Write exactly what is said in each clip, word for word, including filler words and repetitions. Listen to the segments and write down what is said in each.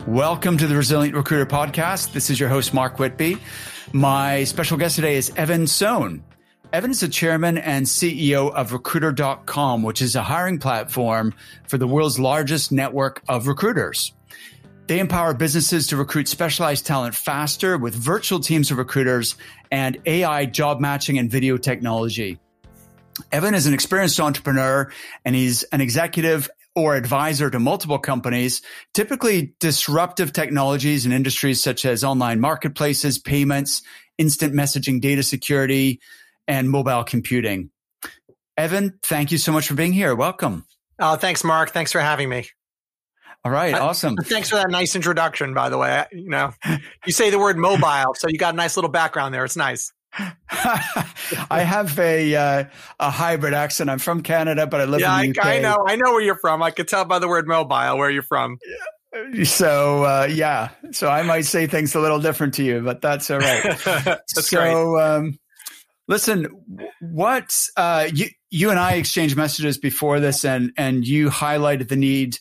Welcome to the Resilient Recruiter Podcast. This is your host, Mark Whitby. My special guest today is Evan Sohn. Evan is the chairman and C E O of Recruiter dot com, which is a hiring platform for the world's largest network of recruiters. They empower businesses to recruit specialized talent faster with virtual teams of recruiters and A I job matching and video technology. Evan is an experienced entrepreneur, and he's an executive or advisor to multiple companies, typically disruptive technologies in industries such as online marketplaces, payments, instant messaging, data security, and mobile computing. Evan, thank you so much for being here. Welcome. Oh, thanks, Mark. Thanks for having me. All right. Awesome. Uh, thanks for that nice introduction, by the way. You know, you say the word mobile, so you got a nice little background there. It's nice. I have a uh, a hybrid accent. I'm from Canada, but I live yeah, in the U K. I, I know. I know where you're from. I could tell by the word mobile where you're from. So, uh, yeah. So I might say things a little different to you, but that's all right. That's so, great. Um, listen, what uh, you you and I exchanged messages before this, and and you highlighted the need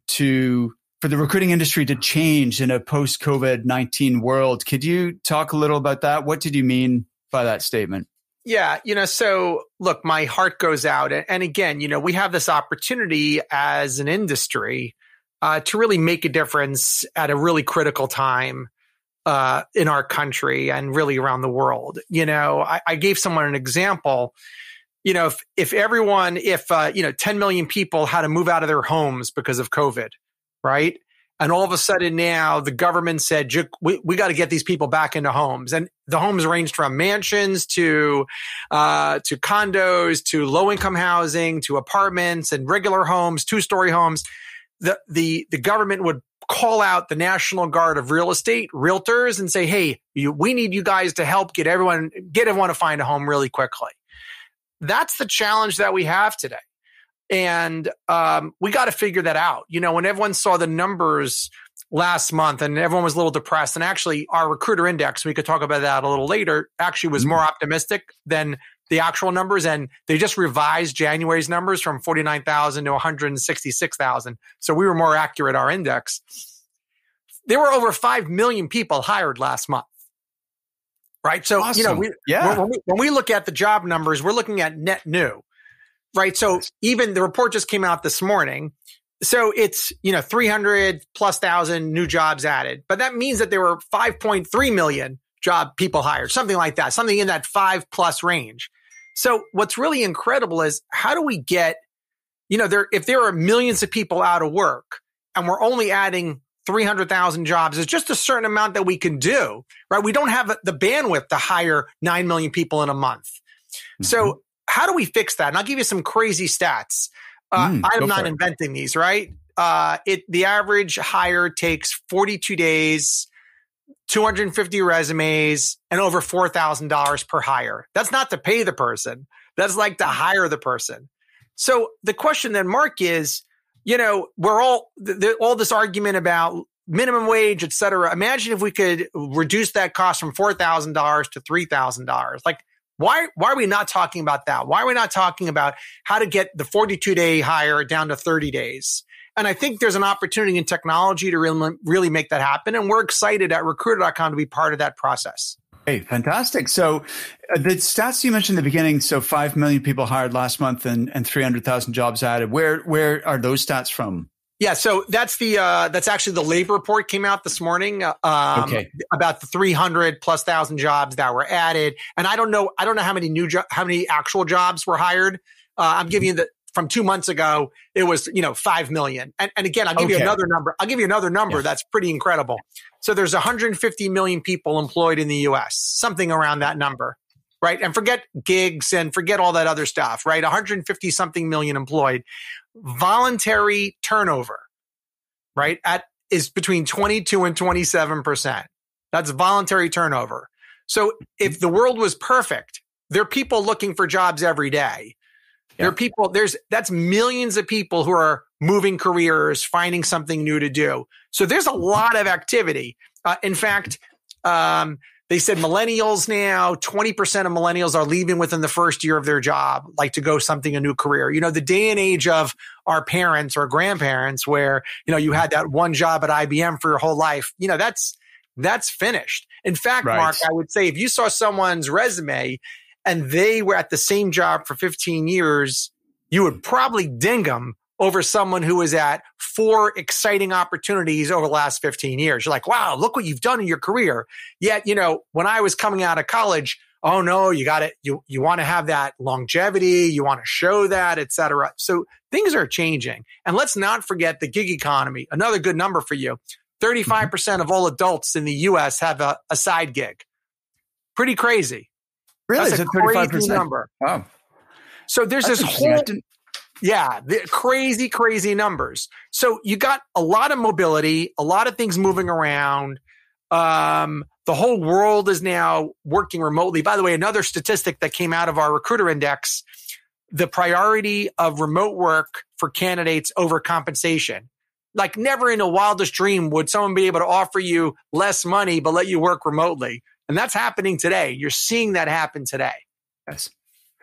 to for the recruiting industry to change in a post-COVID nineteen world. Could you talk a little about that? What did you mean by that statement? Yeah, you know, so look, my heart goes out. And again, you know, we have this opportunity as an industry uh, to really make a difference at a really critical time uh, in our country and really around the world. You know, I, I gave someone an example. You know, if, if everyone, if, uh, you know, ten million people had to move out of their homes because of COVID, right? And all of a sudden now the government said, we, we got to get these people back into homes. And the homes ranged from mansions to, uh, to condos, to low income housing, to apartments and regular homes, two story homes. The, the, the government would call out the National Guard of real estate, realtors, and say, hey, you, we need you guys to help get everyone, get everyone to find a home really quickly. That's the challenge that we have today. And um, we got to figure that out. You know, when everyone saw the numbers last month and everyone was a little depressed, and actually our recruiter index, we could talk about that a little later, actually was more optimistic than the actual numbers. And they just revised January's numbers from forty-nine thousand to one hundred sixty-six thousand. So we were more accurate, our index. There were over five million people hired last month. Right. So, awesome. you know, we, yeah. when, we, when we look at the job numbers, we're looking at net new. Right. So even the report just came out this morning. So it's, you know, three hundred plus thousand new jobs added, but that means that there were five point three million job people hired, something like that, something in that five plus range. So what's really incredible is how do we get, you know, there, if there are millions of people out of work and we're only adding three hundred thousand jobs, it's just a certain amount that we can do, right? We don't have the bandwidth to hire nine million people in a month. Mm-hmm. So how do we fix that? And I'll give you some crazy stats. Uh, mm, I'm not inventing these, right? Uh, it the average hire takes forty-two days, two hundred fifty resumes, and over four thousand dollars per hire. That's not to pay the person. That's like to hire the person. So the question then, Mark, is, you know, we're all the, all this argument about minimum wage, et cetera. Imagine if we could reduce that cost from four thousand dollars to three thousand dollars. Like, Why, why are we not talking about that? Why are we not talking about how to get the forty-two day hire down to thirty days? And I think there's an opportunity in technology to really, really make that happen. And we're excited at Recruiter dot com to be part of that process. Hey, fantastic. So uh, the stats you mentioned in the beginning, so five million people hired last month and, and three hundred thousand jobs added. Where, where are those stats from? Yeah, so that's the uh, that's actually the labor report came out this morning uh, um, okay. about the three hundred plus thousand jobs that were added, and I don't know I don't know how many new jo- how many actual jobs were hired. Uh, I'm giving you the from two months ago it was you know five million, and, and again I'll give okay. you another number. I'll give you another number yeah. that's pretty incredible. So there's one hundred fifty million people employed in the U S, something around that number, right? And forget gigs and forget all that other stuff, right? one hundred fifty something million employed. Voluntary turnover, right, at is between twenty-two and twenty-seven percent. That's voluntary turnover. So if the world was perfect, there are people looking for jobs every day. Yeah. There are people, there's that's millions of people who are moving careers, finding something new to do. So there's a lot of activity. Uh, in fact, um, They said millennials now, twenty percent of millennials are leaving within the first year of their job, like to go something, a new career. You know, the day and age of our parents or grandparents where, you know, you had that one job at I B M for your whole life, you know, that's, that's finished. In fact, right. Mark, I would say if you saw someone's resume and they were at the same job for fifteen years, you would probably ding them over someone who was at four exciting opportunities over the last fifteen years. You're like, wow, look what you've done in your career. Yet, you know, when I was coming out of college, oh no, you got it. You, you want to have that longevity. You want to show that, et cetera. So things are changing. And let's not forget the gig economy. Another good number for you. thirty-five percent of all adults in the U S have a, a side gig. Pretty crazy. Really? That's a crazy number. Wow. So there's That's this whole... Yeah, the crazy, crazy numbers. So you got a lot of mobility, a lot of things moving around. Um, the whole world is now working remotely. By the way, another statistic that came out of our recruiter index, the priority of remote work for candidates over compensation. Like never in a wildest dream would someone be able to offer you less money, but let you work remotely. And that's happening today. You're seeing that happen today. Yes.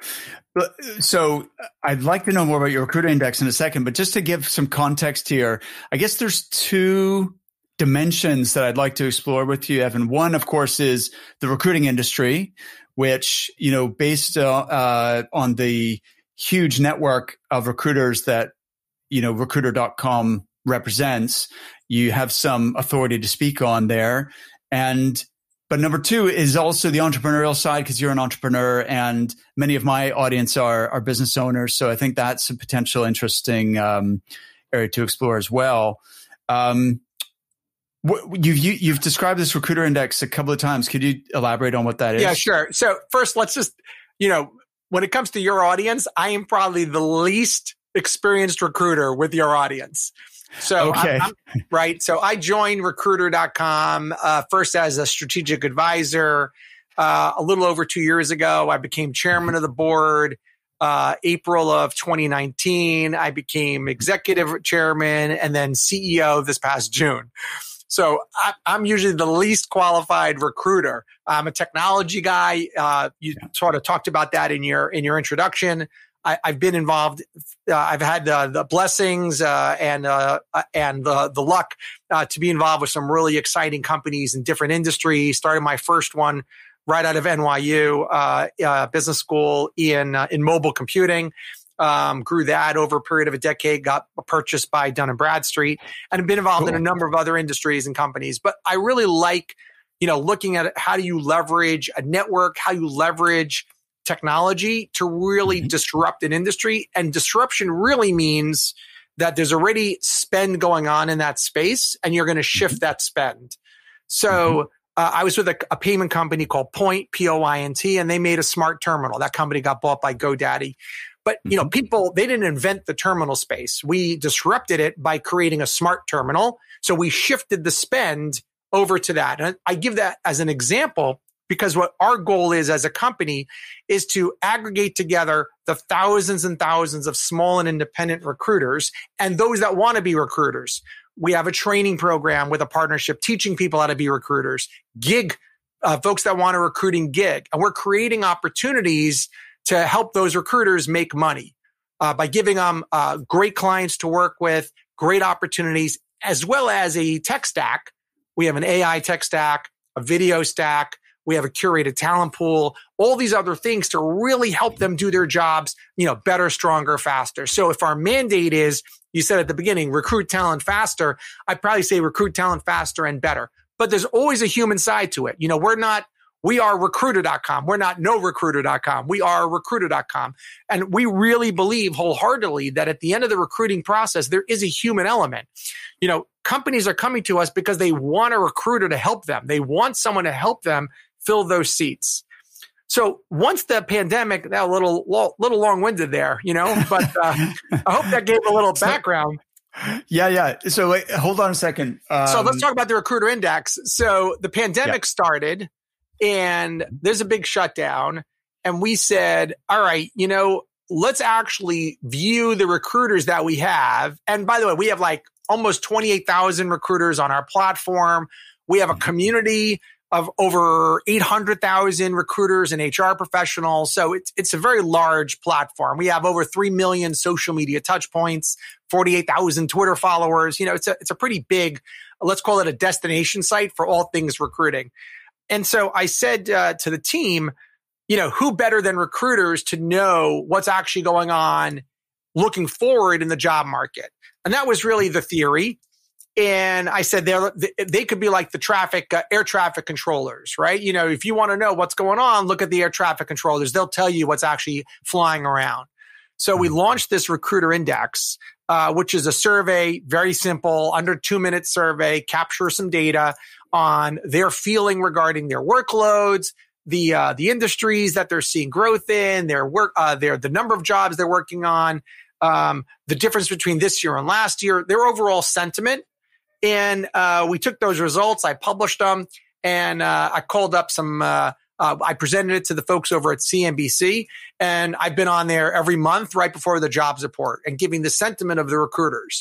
So I'd like to know more about your recruiter index in a second, but just to give some context here, I guess there's two dimensions that I'd like to explore with you, Evan. One, of course, is the recruiting industry, which, you know, based uh, on the huge network of recruiters that, you know, recruiter dot com represents, you have some authority to speak on there. And But number two is also the entrepreneurial side, because you're an entrepreneur and many of my audience are, are business owners. So I think that's a potential interesting um, area to explore as well. Um, you've, you, you've described this recruiter index a couple of times. Could you elaborate on what that is? Yeah, sure. So first, let's just, you know, when it comes to your audience, I am probably the least experienced recruiter with your audience. So, okay. I'm, I'm, right. So I joined recruiter dot com uh, first as a strategic advisor. Uh, a little over two years ago, I became chairman of the board. Uh, April of twenty nineteen, I became executive chairman and then C E O this past June. So I, I'm usually the least qualified recruiter. I'm a technology guy. Uh, you yeah. sort of talked about that in your in your introduction. I, I've been involved. Uh, I've had uh, the blessings uh, and uh, and the the luck uh, to be involved with some really exciting companies in different industries. Started my first one right out of N Y U uh, uh, business school in uh, in mobile computing. Um, grew that over a period of a decade. Got purchased by Dun and Bradstreet, and have been involved cool. in a number of other industries and companies. But I really like, you know, looking at how do you leverage a network, how you leverage technology to really mm-hmm. disrupt an industry. And disruption really means that there's already spend going on in that space and you're going to shift mm-hmm. that spend. So mm-hmm. uh, I was with a, a payment company called Point, P O I N T, and they made a smart terminal. That company got bought by GoDaddy. But, you know, mm-hmm. people, they didn't invent the terminal space. We disrupted it by creating a smart terminal. So we shifted the spend over to that. And I give that as an example because what our goal is as a company is to aggregate together the thousands and thousands of small and independent recruiters and those that want to be recruiters. We have a training program with a partnership teaching people how to be recruiters, gig, uh, folks that want a recruiting gig. And we're creating opportunities to help those recruiters make money uh, by giving them uh, great clients to work with, great opportunities, as well as a tech stack. We have an A I tech stack, a video stack. We have a curated talent pool, all these other things to really help them do their jobs, you know, better, stronger, faster. So if our mandate is, you said at the beginning, recruit talent faster, I'd probably say recruit talent faster and better. But there's always a human side to it. You know, we're not, we are recruiter dot com. We're not no recruiter dot com. We are recruiter dot com. And we really believe wholeheartedly that at the end of the recruiting process, there is a human element. You know, companies are coming to us because they want a recruiter to help them. They want someone to help them fill those seats. So once the pandemic, that a little, little long-winded there, you know, but uh, I hope that gave a little background. Yeah, yeah. So wait, hold on a second. Um, so let's talk about the recruiter index. So the pandemic yeah. started and there's a big shutdown. And we said, all right, you know, let's actually view the recruiters that we have. And by the way, we have like almost twenty-eight thousand recruiters on our platform. We have a community of over eight hundred thousand recruiters and H R professionals. So it's, it's a very large platform. We have over three million social media touch points, forty-eight thousand Twitter followers. You know, it's a, it's a pretty big, let's call it a destination site for all things recruiting. And so I said uh, to the team, you know, who better than recruiters to know what's actually going on looking forward in the job market? And that was really the theory. And I said they they could be like the traffic, uh, air traffic controllers, right? You know, if you want to know what's going on, look at the air traffic controllers. They'll tell you what's actually flying around. So we launched this Recruiter Index, uh, which is a survey, very simple, under two minute survey, capture some data on their feeling regarding their workloads, the uh, the industries that they're seeing growth in, their work, uh, their the number of jobs they're working on, um, the difference between this year and last year, their overall sentiment. And uh, we took those results, I published them, and uh, I called up some, uh, uh, I presented it to the folks over at C N B C, and I've been on there every month right before the jobs report and giving the sentiment of the recruiters.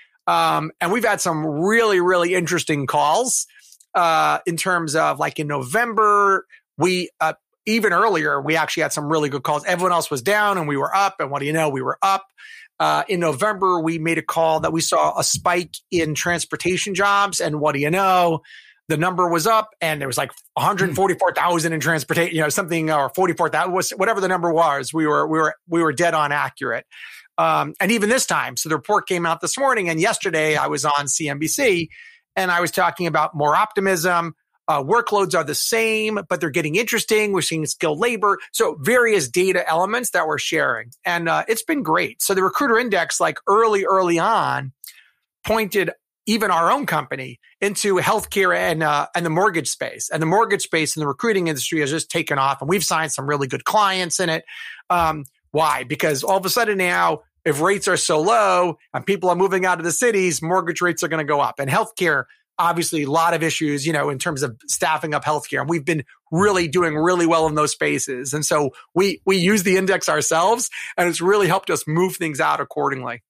Um, and we've had some really, really interesting calls uh, in terms of like in November, we, uh, even earlier, we actually had some really good calls. Everyone else was down and we were up. And what do you know? We were up. Uh, in November, we made a call that we saw a spike in transportation jobs. And what do you know? The number was up and there was like one hundred forty-four thousand in transportation, you know, something, or forty-four thousand, was whatever the number was. We were, we were, we were dead on accurate. Um, and even this time, so the report came out this morning, and yesterday I was on C N B C and I was talking about more optimism. Uh, workloads are the same, but they're getting interesting. We're seeing skilled labor. So various data elements that we're sharing. And uh, it's been great. So the Recruiter Index, like early, early on, pointed even our own company into healthcare and uh, and the mortgage space. And the mortgage space and the recruiting industry has just taken off. And we've signed some really good clients in it. Um, why? Because all of a sudden now, if rates are so low and people are moving out of the cities, mortgage rates are going to go up. And healthcare, obviously, a lot of issues, you know, in terms of staffing up healthcare. And we've been really doing really well in those spaces. And so we we use the index ourselves, and it's really helped us move things out accordingly.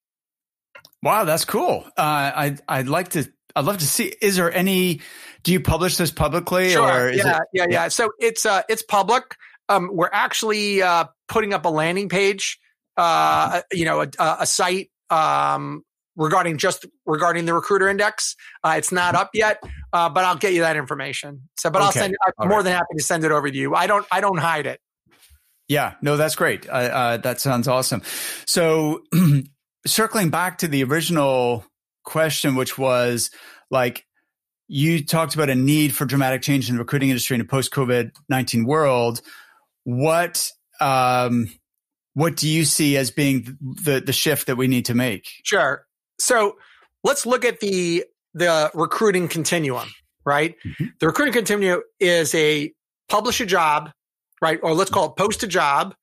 Wow, that's cool. Uh, I'd I'd like to. I'd love to see. Is there any? Do you publish this publicly? Sure. Or is yeah, it, yeah, yeah. So it's uh, it's public. Um, we're actually uh, putting up a landing page. Uh, you know, a, a site. Um, regarding just regarding the Recruiter Index. Uh, it's not up yet, uh, but I'll get you that information. So, but okay. I'll send, I'm All more right. than happy to send it over to you. I don't, I don't hide it. Yeah, no, that's great. Uh, uh, that sounds awesome. So circling back to the original question, which was like, you talked about a need for dramatic change in the recruiting industry in a post-COVID nineteen world. What, um, what do you see as being the, the shift that we need to make? Sure. So let's look at the the recruiting continuum, right? Mm-hmm. The recruiting continuum is a publish a job, right? Or let's call it post a job,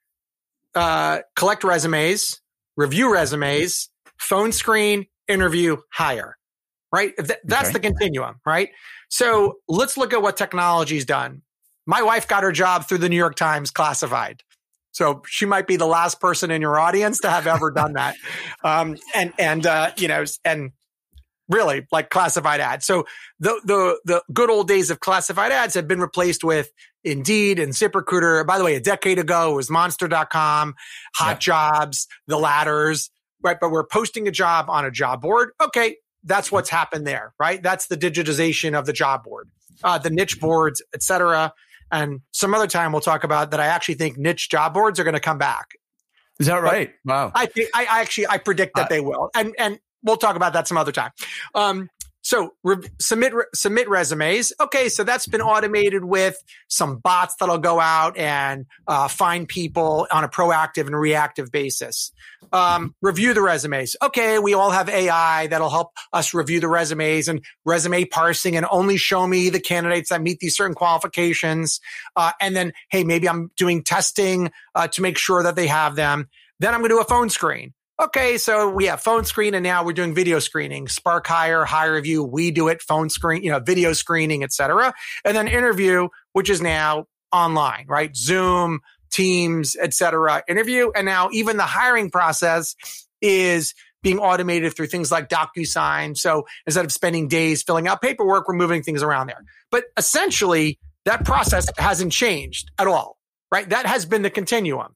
uh, collect resumes, review resumes, phone screen, interview, hire, right? Th- that's okay. The continuum, right? So let's look at what technology's done. My wife got her job through the New York Times classified. So she might be the last person in your audience to have ever done that. Um, and, and, uh, you know, and really like classified ads. So the, the, the good old days of classified ads have been replaced with Indeed and ZipRecruiter. By the way, a decade ago it was monster dot com, Hot yeah. Jobs, The Ladders, right? But we're posting a job on a job board. Okay. That's what's happened there, right? That's the digitization of the job board, uh, the niche boards, et cetera. And some other time we'll talk about that. I actually think niche job boards are going to come back. Is that right? But wow. I think I, I actually I predict that uh, they will, and and we'll talk about that some other time. Um, so re- submit re- submit resumes. Okay, so that's been automated with some bots that'll go out and uh, find people on a proactive and reactive basis. Um, review the resumes. Okay, we all have A I that'll help us review the resumes and resume parsing and only show me the candidates that meet these certain qualifications. Uh, and then, hey, maybe I'm doing testing uh, to make sure that they have them. Then I'm going to do a phone screen. Okay, so we have phone screen, and now we're doing video screening. Spark Hire, Hire Review, we do it, phone screen, you know, video screening, et cetera. And then interview, which is now online, right? Zoom, Teams, et cetera, interview. And now even the hiring process is being automated through things like DocuSign. So instead of spending days filling out paperwork, we're moving things around there. But essentially, that process hasn't changed at all, right? That has been the continuum,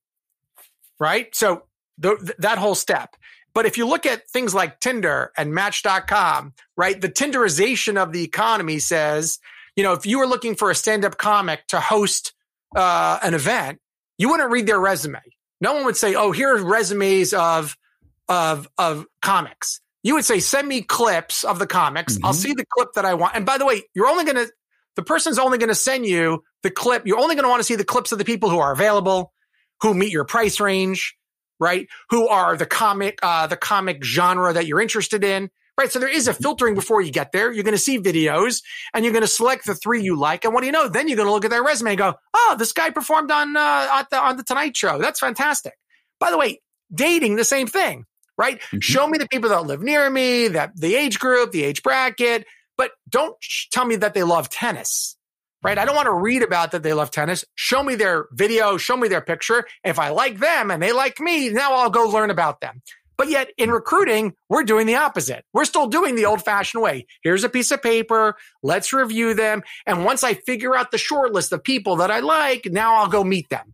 right? So the, that whole step. But if you look at things like Tinder and Match dot com, right? The Tinderization of the economy says, you know, if you were looking for a stand-up comic to host uh, an event, you wouldn't read their resume. No one would say, oh, here are resumes of of of comics. You would say, send me clips of the comics. Mm-hmm. I'll see the clip that I want. And by the way, you're only going to, the person's only going to send you the clip. You're only going to want to see the clips of the people who are available, who meet your price range, right? Who are the comic, uh, the comic genre that you're interested in, right? So there is a filtering before you get there. You're going to see videos and you're going to select the three you like. And what do you know? Then you're going to look at their resume and go, oh, this guy performed on, uh, at the, on the Tonight Show. That's fantastic. By the way, dating, the same thing. Right? Mm-hmm. Show me the people that live near me, that the age group, the age bracket, but don't sh- tell me that they love tennis, right? I don't want to read about that they love tennis. Show me their video, show me their picture. If I like them and they like me, now I'll go learn about them. But yet in recruiting, we're doing the opposite. We're still doing the old fashioned way. Here's a piece of paper. Let's review them. And once I figure out the short list of people that I like, now I'll go meet them.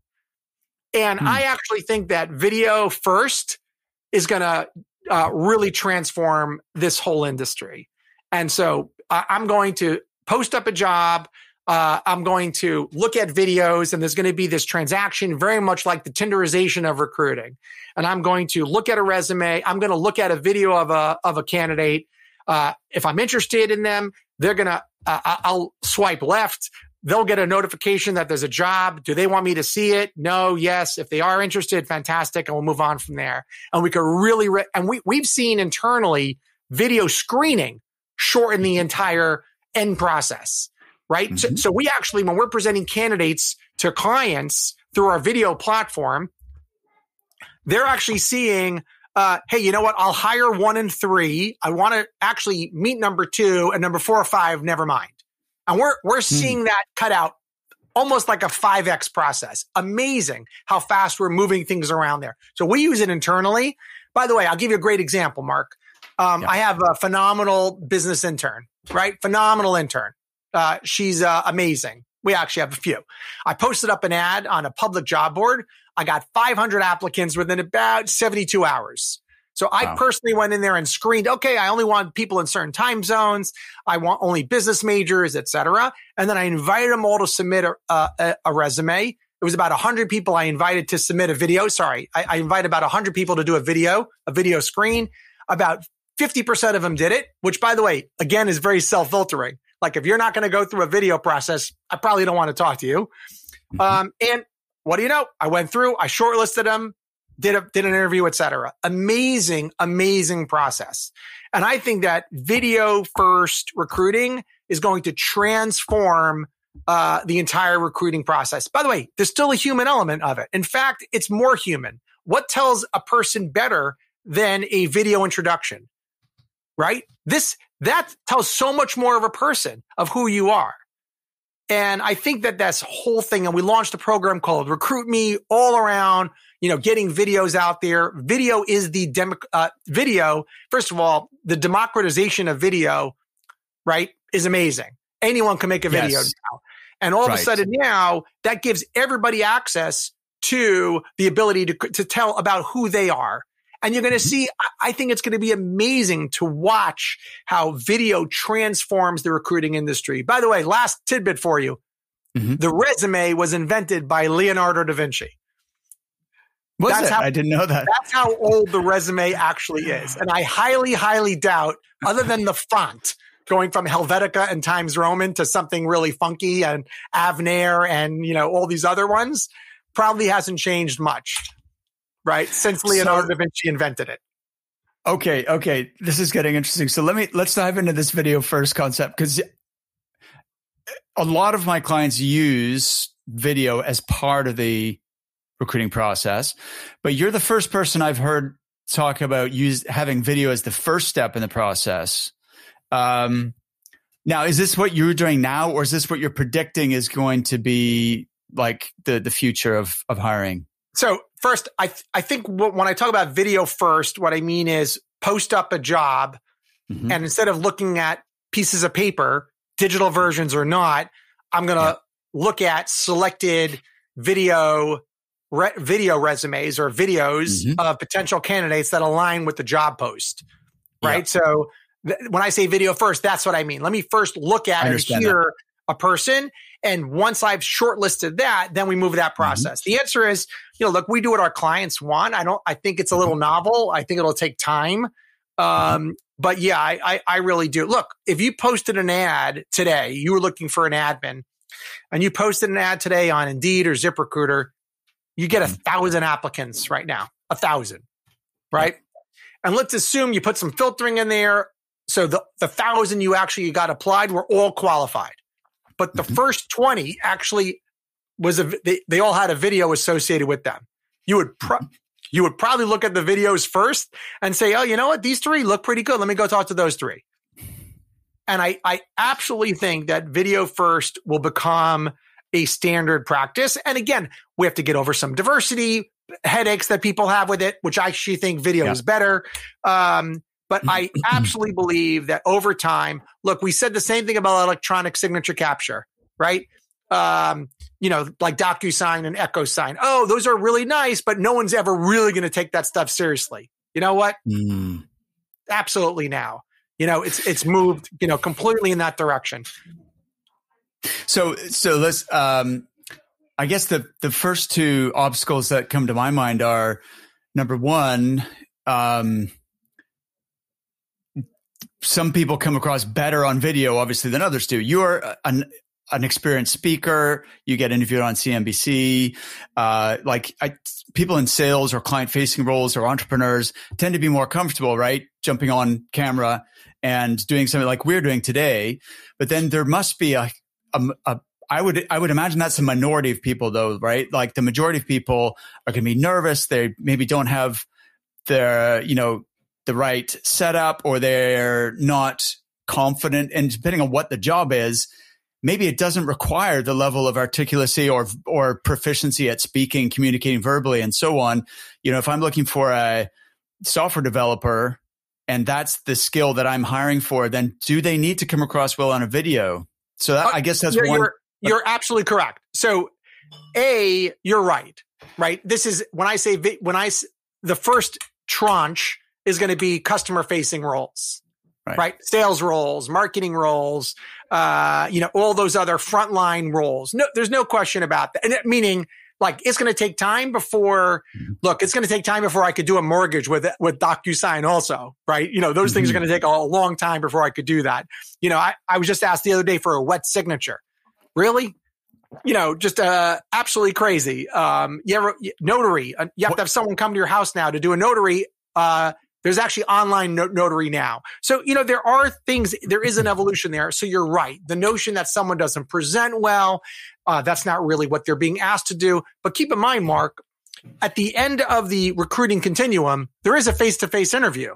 And hmm. I actually think that video first is going to uh, really transform this whole industry. And so uh, I'm going to post up a job. Uh, I'm going to look at videos, and there's going to be this transaction very much like the Tinderization of recruiting. And I'm going to look at a resume. I'm going to look at a video of a of a candidate. Uh, if I'm interested in them, they're going to, uh, I'll swipe left. They'll get a notification that there's a job. Do they want me to see it? No, yes. If they are interested, fantastic. And we'll move on from there. And we could really, re- and we, we've seen internally video screening shorten the entire end process, right? Mm-hmm. So, so we actually, when we're presenting candidates to clients through our video platform, they're actually seeing, uh, hey, you know what? I'll hire one and three. I want to actually meet number two, and number four or five, never mind. And we're we're seeing mm. that cut out almost like a five X process. Amazing how fast we're moving things around there. So we use it internally. By the way, I'll give you a great example, Mark. Um, yeah. I have a phenomenal business intern, right? Phenomenal intern. Uh, she's uh, amazing. We actually have a few. I posted up an ad on a public job board. I got five hundred applicants within about seventy-two hours. So I wow. personally went in there and screened, okay, I only want people in certain time zones. I want only business majors, et cetera. And then I invited them all to submit a, a, a resume. It was about one hundred people I invited to submit a video. Sorry, I, I invited about one hundred people to do a video, a video screen. About fifty percent of them did it, which, by the way, again, is very self-filtering. Like, if you're not going to go through a video process, I probably don't want to talk to you. Mm-hmm. Um, and what do you know? I went through, I shortlisted them. Did a, did an interview, et cetera. Amazing, amazing process. And I think that video first recruiting is going to transform uh, the entire recruiting process. By the way, there's still a human element of it. In fact, it's more human. What tells a person better than a video introduction, right? This, that tells so much more of a person of who you are. And I think that that's whole thing. And we launched a program called Recruit Me, all around, you know, getting videos out there. Video is the demo, uh, video. First of all, the democratization of video, right, is amazing. Anyone can make a video yes. now. And all right. of a sudden now that gives everybody access to the ability to, to tell about who they are. And you're going to mm-hmm. see, I think it's going to be amazing to watch how video transforms the recruiting industry. By the way, last tidbit for you. Mm-hmm. The resume was invented by Leonardo da Vinci. Was that's it? How, I didn't know that. That's how old the resume actually is. And I highly, highly doubt, other than the font, going from Helvetica and Times Roman to something really funky and Avner and, you know, all these other ones, probably hasn't changed much. Right, since Leonardo so, da Vinci invented it. Okay, okay, this is getting interesting. So let me let's dive into this video first concept, because a lot of my clients use video as part of the recruiting process, but you're the first person I've heard talk about use having video as the first step in the process. Um, now, is this what you're doing now, or is this what you're predicting is going to be like the the future of of hiring? So first, I th- I think w- when I talk about video first, what I mean is post up a job, mm-hmm. and instead of looking at pieces of paper, digital versions or not, I'm going to yeah. look at selected video re- video resumes or videos mm-hmm. of potential candidates that align with the job post, right? Yeah. So th- when I say video first, that's what I mean. Let me first look at and hear that. a person. And once I've shortlisted that, then we move that process. Mm-hmm. The answer is, you know, look, we do what our clients want. I don't, I think it's a little novel. I think it'll take time. Um, mm-hmm. But yeah, I, I, I really do. Look, if you posted an ad today, you were looking for an admin, and you posted an ad today on Indeed or ZipRecruiter, you get a thousand applicants right now, a thousand, right? And let's assume you put some filtering in there. So the, the thousand you actually got applied were all qualified, but the mm-hmm. first twenty actually was a, they, they all had a video associated with them. You would pro- you would probably look at the videos first and say, oh, you know what? These three look pretty good. Let me go talk to those three. And I, I absolutely think that video first will become a standard practice. And again, we have to get over some diversity headaches that people have with it, which I actually think video yeah. is better. Um, but I absolutely believe that over time, look, we said the same thing about electronic signature capture, right? Um, you know, like DocuSign and EchoSign. Oh, those are really nice, but no one's ever really going to take that stuff seriously. You know what? Mm. Absolutely now. You know, it's it's moved, you know, completely in that direction. So, so let's, um, I guess the, the first two obstacles that come to my mind are, number one, um, some people come across better on video, obviously, than others do. You're an, an experienced speaker. You get interviewed on C N B C. Uh, like I, people in sales or client facing roles or entrepreneurs tend to be more comfortable, right? Jumping on camera and doing something like we're doing today. But then there must be a, a, a I would, I would imagine that's a minority of people though, right? Like the majority of people are going to be nervous. They maybe don't have their, you know, the right setup, or they're not confident. And depending on what the job is, maybe it doesn't require the level of articulacy or, or proficiency at speaking, communicating verbally, and so on. You know, if I'm looking for a software developer and that's the skill that I'm hiring for, then do they need to come across well on a video? So that, I guess that's you're, one. You're, you're absolutely correct. So A, you're right, right? This is when I say, when I, the first tranche is going to be customer facing roles. Right. right. Sales roles, marketing roles, uh, you know, all those other frontline roles. No, there's no question about that. And it, meaning like it's going to take time before, mm-hmm. look, it's going to take time before I could do a mortgage with, with DocuSign also, right? You know, those mm-hmm. things are going to take a long time before I could do that. You know, I, I was just asked the other day for a wet signature. Really? You know, just, uh, absolutely crazy. Um, you ever, notary, uh, you have what? to have someone come to your house now to do a notary, uh, There's actually online not- notary now. So, you know, there are things, there is an evolution there. So you're right. The notion that someone doesn't present well, uh, that's not really what they're being asked to do. But keep in mind, Mark, at the end of the recruiting continuum, there is a face-to-face interview.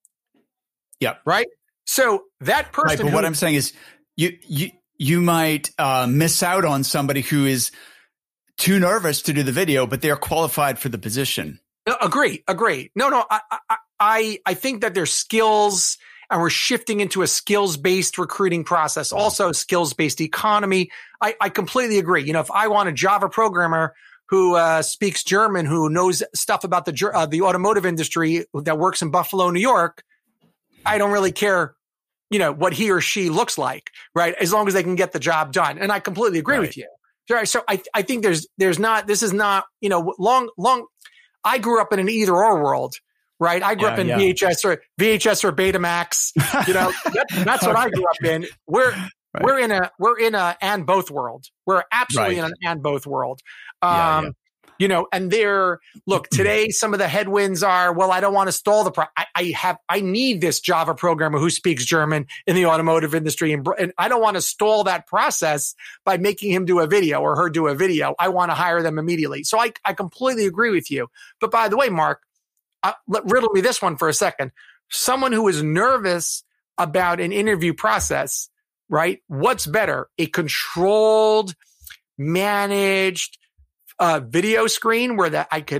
Yeah. Right? So that person. Right, but who, what I'm saying is you, you, you might uh, miss out on somebody who is too nervous to do the video, but they're qualified for the position. Agree, agree. No, no, I, I, I, I think that there's skills, and we're shifting into a skills-based recruiting process, also skills-based economy. I, I completely agree. You know, if I want a Java programmer who uh, speaks German, who knows stuff about the uh, the automotive industry that works in Buffalo, New York, I don't really care, you know, what he or she looks like, right? As long as they can get the job done. And I completely agree right. with you. Right. So I, I think there's, there's not, this is not, you know, long, long, I grew up in an either or world, right? I grew yeah, up in yeah. V H S or V H S or Betamax. You know, that, that's what I grew up in. We're right. we're in a we're in a and both world. We're absolutely right. in an and both world. Um, yeah, yeah. You know, and there. Look, today some of the headwinds are, well, I don't want to stall the. Pro- I, I have I need this Java programmer who speaks German in the automotive industry, and, and I don't want to stall that process by making him do a video or her do a video. I want to hire them immediately. So I I completely agree with you. But by the way, Mark, uh, let, riddle me this one for a second. Someone who is nervous about an interview process, right? What's better, a controlled, managed uh, video screen where that I could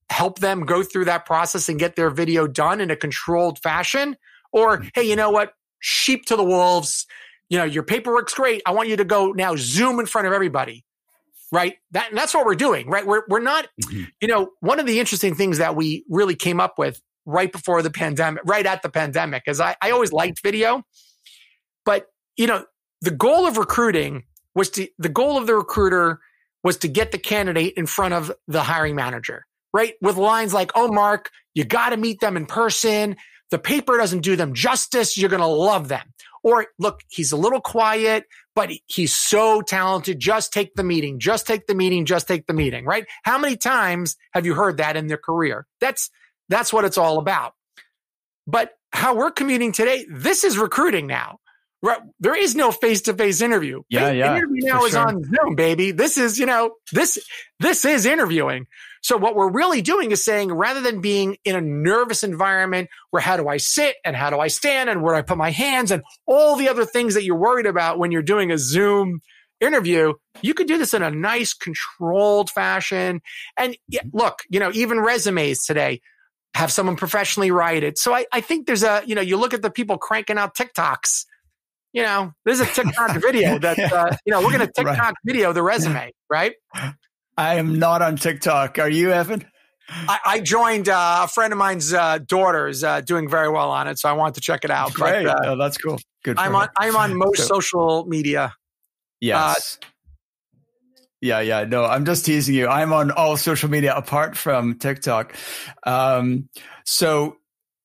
help them go through that process and get their video done in a controlled fashion? Or, hey, you know what? Sheep to the wolves. You know, your paperwork's great. I want you to go now Zoom in front of everybody, right? That, and that's what we're doing, right? We're, we're not, mm-hmm. you know, one of the interesting things that we really came up with right before the pandemic, right at the pandemic, is I, I always liked video, but, you know, the goal of recruiting was to, the goal of the recruiter was to get the candidate in front of the hiring manager, right? With lines like, oh, Mark, you got to meet them in person. The paper doesn't do them justice. You're going to love them. Or look, he's a little quiet, but he's so talented. Just take the meeting, just take the meeting, just take the meeting, right? How many times have you heard that in their career? That's, that's what it's all about. But how we're commuting today, this is recruiting now. Right? There is no face-to-face interview. Yeah, the yeah. interview now is sure. on Zoom, baby. This is, you know, this, this is interviewing. So what we're really doing is saying, rather than being in a nervous environment where how do I sit and how do I stand and where do I put my hands and all the other things that you're worried about when you're doing a Zoom interview, you could do this in a nice, controlled fashion. And look, you know, even resumes today have someone professionally write it. So I, I think there's a, you know, you look at the people cranking out TikToks. You know, there's a TikTok video that, uh, you know, we're going to TikTok right. video the resume, right? I am not on TikTok. Are you, Evan? I, I joined uh, a friend of mine's uh, daughter's uh, doing very well on it, so I wanted to check it out. Great. But, uh, oh, that's cool. Good. I'm her. on. I'm on most so, social media. Yes. Uh, yeah, yeah. No, I'm just teasing you. I'm on all social media apart from TikTok. Um, so.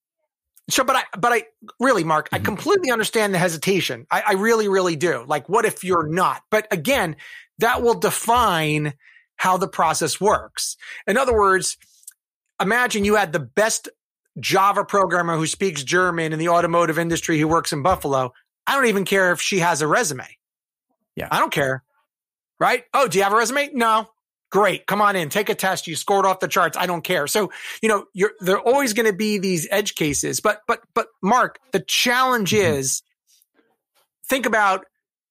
So, but I, but I really, Mark, mm-hmm. I completely understand the hesitation. I, I really, really do. Like, what if you're not? But again, that will define how the process works. In other words, imagine you had the best Java programmer who speaks German in the automotive industry who works in Buffalo. I don't even care if she has a resume. Yeah. I don't care. Right? Oh, do you have a resume? No. Great. Come on in. Take a test. You scored off the charts. I don't care. So, you know, you're, there are always going to be these edge cases. But, but, but Mark, the challenge mm-hmm. is think about,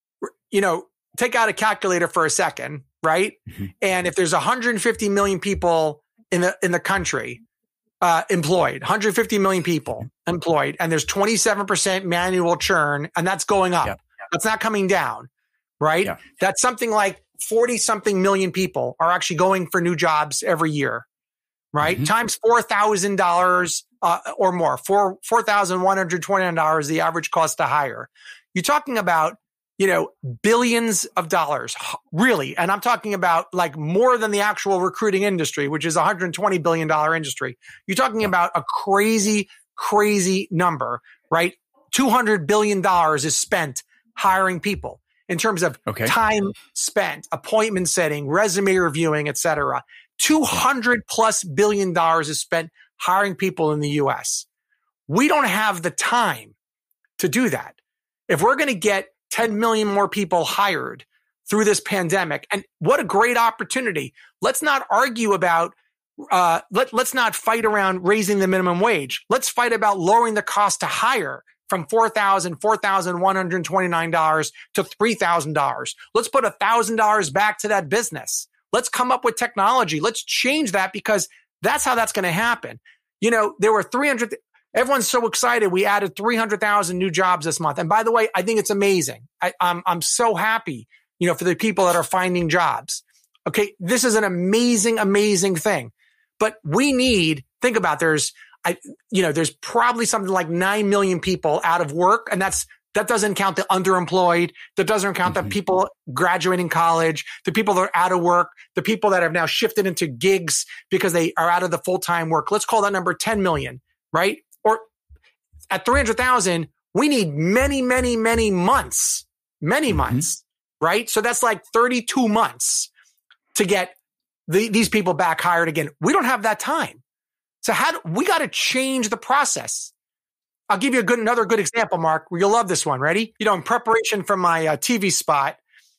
you know, take out a calculator for a second, right? Mm-hmm. And if there's one hundred fifty million people in the, in the country, uh, employed, one hundred fifty million people employed, and there's twenty-seven percent manual churn, and that's going up. Yeah. That's not coming down, right? Yeah. That's something like forty something million people are actually going for new jobs every year, right? Mm-hmm. Times four thousand dollars uh, or more, four thousand one hundred twenty-nine dollars the average cost to hire. You're talking about, you know, billions of dollars, really. And I'm talking about like more than the actual recruiting industry, which is a one hundred twenty billion dollars industry. You're talking about a crazy, crazy number, right? two hundred billion dollars is spent hiring people. In terms of okay. time spent, appointment setting, resume reviewing, et cetera. two hundred plus billion dollars is spent hiring people in the U S. We don't have the time to do that. If we're going to get ten million more people hired through this pandemic, and what a great opportunity. Let's not argue about, uh, let, let's not fight around raising the minimum wage. Let's fight about lowering the cost to hire from four thousand dollars, four thousand one hundred twenty-nine dollars to three thousand dollars. Let's put one thousand dollars back to that business. Let's come up with technology. Let's change that, because that's how that's going to happen. You know, there were three hundred, everyone's so excited. We added three hundred thousand new jobs this month. And by the way, I think it's amazing. I, I'm, I'm so happy, you know, for the people that are finding jobs. Okay. This is an amazing, amazing thing, but we need, think about there's, I, you know, there's probably something like nine million people out of work. And that's, that doesn't count the underemployed. That doesn't count mm-hmm. the people graduating college, the people that are out of work, the people that have now shifted into gigs because they are out of the full-time work. Let's call that number ten million, right? Or at three hundred thousand, we need many, many, many months, many mm-hmm. months, right? So that's like thirty-two months to get the, these people back hired again. We don't have that time. So how do, we got to change the process. I'll give you a good, another good example, Mark. You'll love this one. Ready? You know, in preparation for my uh, T V spot,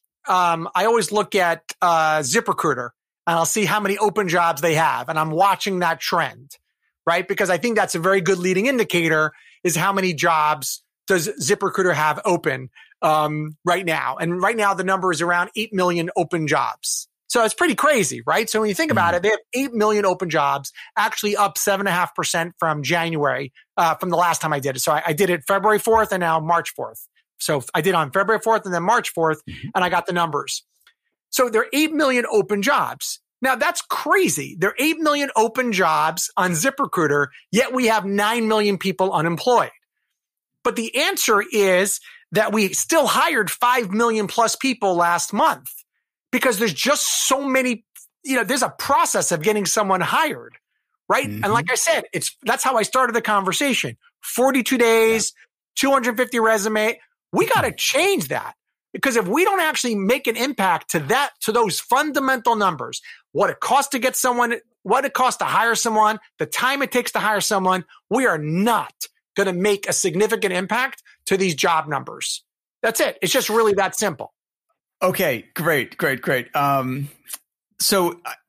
um, I always look at uh, ZipRecruiter and I'll see how many open jobs they have. And I'm watching that trend, right? Because I think that's a very good leading indicator is how many jobs does ZipRecruiter have open um, right now. And right now, the number is around eight million open jobs. So it's pretty crazy, right? So when you think about it, they have eight million open jobs, actually up seven point five percent from January, uh, from the last time I did it. So I, I did it February fourth and now March fourth. So I did on February fourth and then March fourth, and I got the numbers. So there are eight million open jobs. Now that's crazy. There are eight million open jobs on ZipRecruiter, yet we have nine million people unemployed. But the answer is that we still hired five million plus people last month. Because there's just so many, you know, there's a process of getting someone hired, right? Mm-hmm. And like I said, it's that's how I started the conversation. forty-two days, yeah. two hundred fifty resume. We got to change that, because if we don't actually make an impact to that, to those fundamental numbers, what it costs to get someone, what it costs to hire someone, the time it takes to hire someone, we are not going to make a significant impact to these job numbers. That's it. It's just really that simple. Okay, great, great, great. Um, so uh,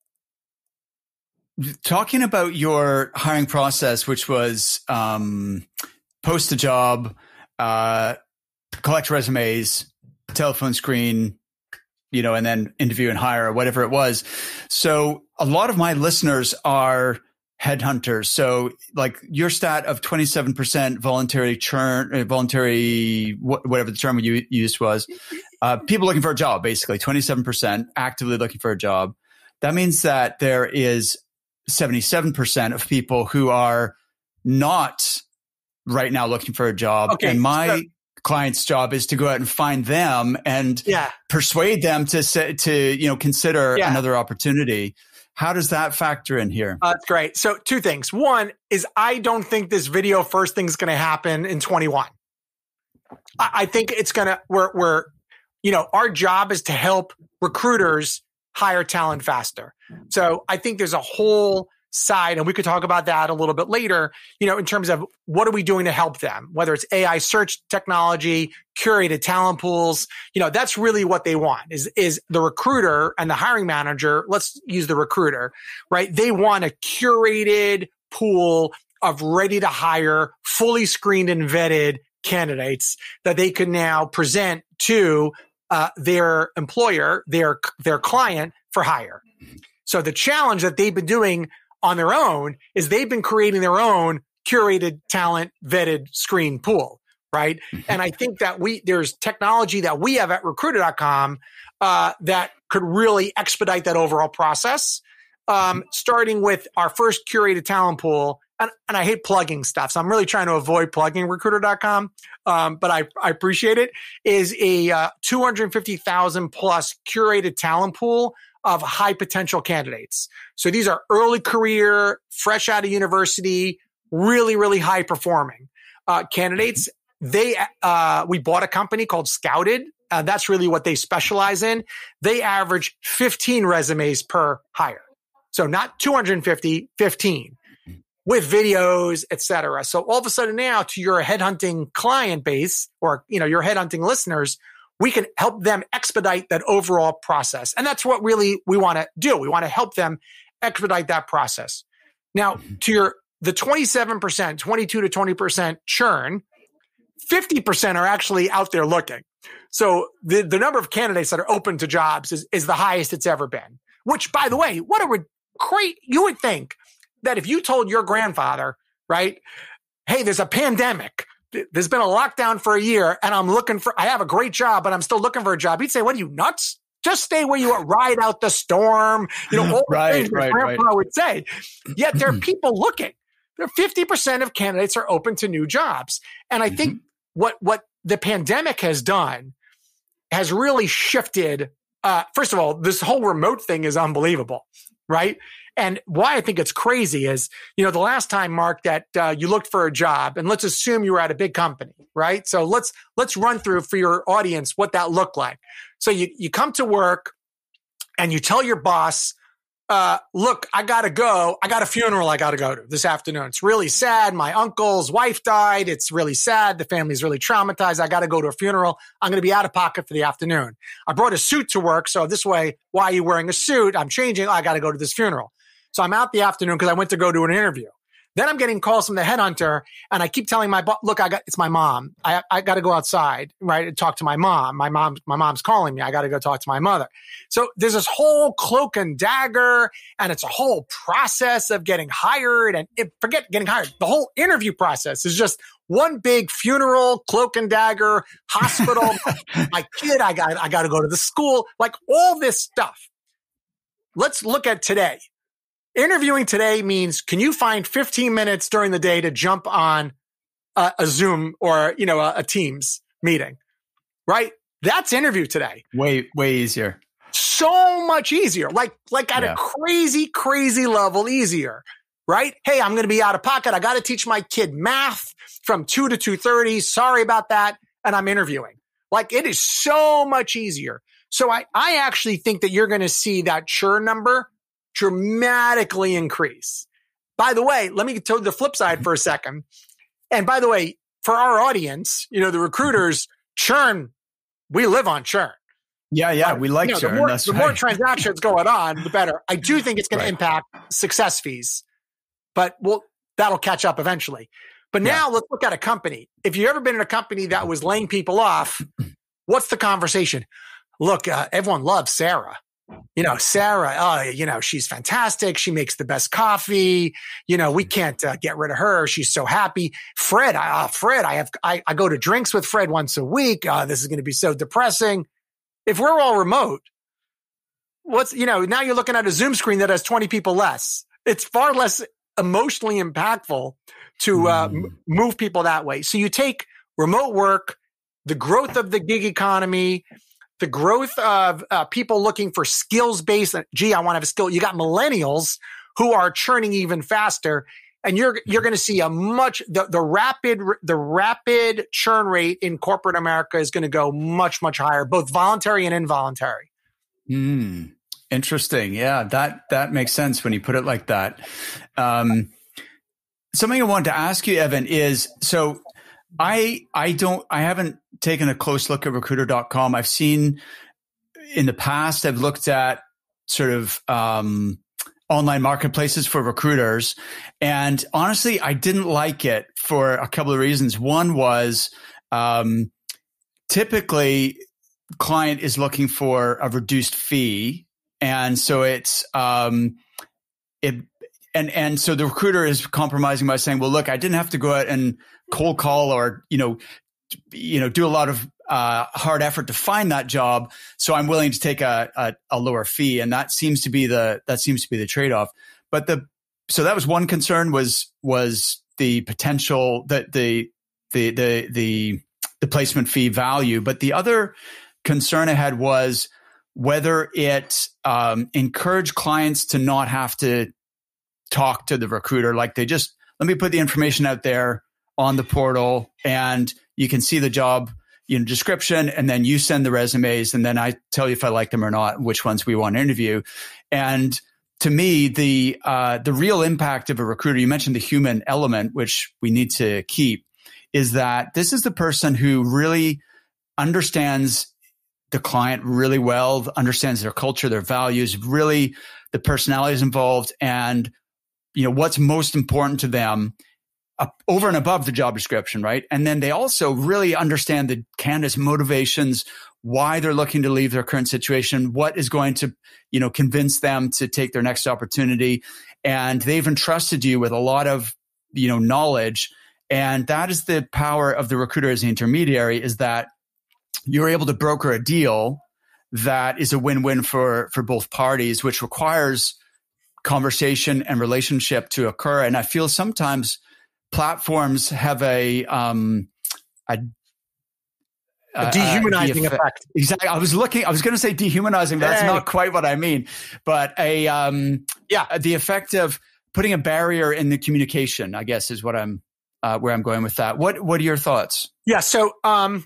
talking about your hiring process, which was um, post a job, uh, collect resumes, telephone screen, you know, and then interview and hire or whatever it was. So a lot of my listeners are headhunters. So like your stat of twenty-seven percent voluntary churn, uh, voluntary, wh- whatever the term you used was, uh, people looking for a job, basically twenty-seven percent actively looking for a job. That means that there is seventy-seven percent of people who are not right now looking for a job. Okay, and my so- client's job is to go out and find them and yeah. persuade them to say, to, you know, consider yeah. another opportunity. How does that factor in here? Uh, that's great. So two things. One is I don't think this video first thing is going to happen in twenty-one. I, I think it's going to, we're, we're, you know, our job is to help recruiters hire talent faster. So I think there's a whole side, and we could talk about that a little bit later, you know, in terms of what are we doing to help them, whether it's A I search technology, curated talent pools, you know, that's really what they want is, is the recruiter and the hiring manager. Let's use the recruiter, right? They want a curated pool of ready to hire, fully screened and vetted candidates that they can now present to uh, their employer, their, their client for hire. So the challenge that they've been doing on their own is they've been creating their own curated talent vetted screen pool, right? And I think that we, there's technology that we have at recruiter dot com uh, that could really expedite that overall process. Um, starting with our first curated talent pool, and, and I hate plugging stuff, so I'm really trying to avoid plugging recruiter dot com, um, but I, I appreciate it, is a uh, two hundred fifty thousand plus curated talent pool of high potential candidates. So these are early career, fresh out of university, really, really high performing uh, candidates. They, uh, we bought a company called Scouted. Uh, that's really what they specialize in. They average fifteen resumes per hire. So not two hundred fifty, fifteen with videos, et cetera. So all of a sudden now to your headhunting client base or, you know, your headhunting listeners, we can help them expedite that overall process. And that's what really we want to do. We want to help them expedite that process. Now, to your, the twenty-seven percent, twenty-two to twenty percent churn, fifty percent are actually out there looking. So the, the number of candidates that are open to jobs is, is the highest it's ever been, which by the way, what a re- great, you would think that if you told your grandfather, right, hey, there's a pandemic, there's been a lockdown for a year and I'm looking for, I have a great job, but I'm still looking for a job. He'd say, what are you, nuts? Just stay where you are, ride out the storm. You know, all right, the things right, grandpa right. would say. Yet there are people looking. There are fifty percent of candidates are open to new jobs. And I mm-hmm. think what, what the pandemic has done has really shifted. Uh, first of all, this whole remote thing is unbelievable, right? And why I think it's crazy is, you know, the last time, Mark, that uh, you looked for a job, and let's assume you were at a big company, right? So let's let's run through for your audience what that looked like. So you you come to work and you tell your boss, uh, look, I got to go. I got a funeral I got to go to this afternoon. It's really sad. My uncle's wife died. It's really sad. The family's really traumatized. I got to go to a funeral. I'm going to be out of pocket for the afternoon. I brought a suit to work. So this way, why are you wearing a suit? I'm changing. I got to go to this funeral. So I'm out the afternoon because I went to go to an interview. Then I'm getting calls from the headhunter, and I keep telling my boss, look, I got, it's my mom. I, I got to go outside, right? And talk to my mom. My mom, my mom's calling me. I got to go talk to my mother. So there's this whole cloak and dagger, and it's a whole process of getting hired, and it, forget getting hired. The whole interview process is just one big funeral, cloak and dagger, hospital, my kid, I got, I got to go to the school, like all this stuff. Let's look at today. Interviewing today means, can you find fifteen minutes during the day to jump on a, a Zoom or, you know, a, a Teams meeting, right? That's interview today. Way, way easier. So much easier. Like, like at yeah. a crazy, crazy level easier, right? Hey, I'm going to be out of pocket. I got to teach my kid math from two to two thirty. Sorry about that. And I'm interviewing. Like, it is so much easier. So I, I actually think that you're going to see that churn number dramatically increase. By the way, let me tell you the flip side for a second. And by the way, for our audience, you know, the recruiters, churn, we live on churn. Yeah, yeah, uh, we like you know, churn. The more, That's the right. more transactions going on, the better. I do think it's going right. to impact success fees, but we'll, that'll catch up eventually. But now yeah. let's look at a company. If you've ever been in a company that was laying people off, what's the conversation? Look, uh, everyone loves Sarah. You know, Sarah, oh, you know, she's fantastic. She makes the best coffee. You know, we can't uh, get rid of her. She's so happy. Fred, I, uh, Fred, I have, I, I go to drinks with Fred once a week. Uh, this is going to be so depressing. If we're all remote, what's, you know, now you're looking at a Zoom screen that has twenty people less. It's far less emotionally impactful to uh, mm. m- move people that way. So you take remote work, the growth of the gig economy, the growth of uh, people looking for skills-based, gee, I want to have a skill. You got millennials who are churning even faster, and you're you're going to see a much the, the rapid the rapid churn rate in corporate America is going to go much much higher, both voluntary and involuntary. Hmm. Interesting. Yeah, that that makes sense when you put it like that. Um, something I wanted to ask you, Evan, is so. I I don't I haven't taken a close look at recruiter dot com. I've seen in the past, I've looked at sort of um, online marketplaces for recruiters. And honestly, I didn't like it for a couple of reasons. One was um, typically client is looking for a reduced fee. And so it's um, it and and so the recruiter is compromising by saying, well, look, I didn't have to go out and cold call or, you know, you know, do a lot of uh, hard effort to find that job. So I'm willing to take a, a, a lower fee. And that seems to be the, that seems to be the trade-off. But the, so that was one concern was, was the potential that the, the, the, the, the placement fee value. But the other concern I had was whether it um, encouraged clients to not have to talk to the recruiter. Like they just, let me put the information out there on the portal and you can see the job, you know, description, and then you send the resumes and then I tell you if I like them or not, which ones we want to interview. And to me, the, uh, the real impact of a recruiter, you mentioned the human element, which we need to keep, is that this is the person who really understands the client really well, understands their culture, their values, really the personalities involved and, you know, what's most important to them. Uh, over and above the job description, right? And then they also really understand the candidate's motivations, why they're looking to leave their current situation, what is going to, you know, convince them to take their next opportunity. And they've entrusted you with a lot of, you know, knowledge. And that is the power of the recruiter as the intermediary, is that you're able to broker a deal that is a win-win for, for both parties, which requires conversation and relationship to occur. And I feel sometimes platforms have a um a, a dehumanizing uh, effect. effect. Exactly. I was looking. I was going to say dehumanizing. But that's hey. not quite what I mean. But a um yeah, the effect of putting a barrier in the communication, I guess, is what I'm uh, where I'm going with that. What What are your thoughts? Yeah. So um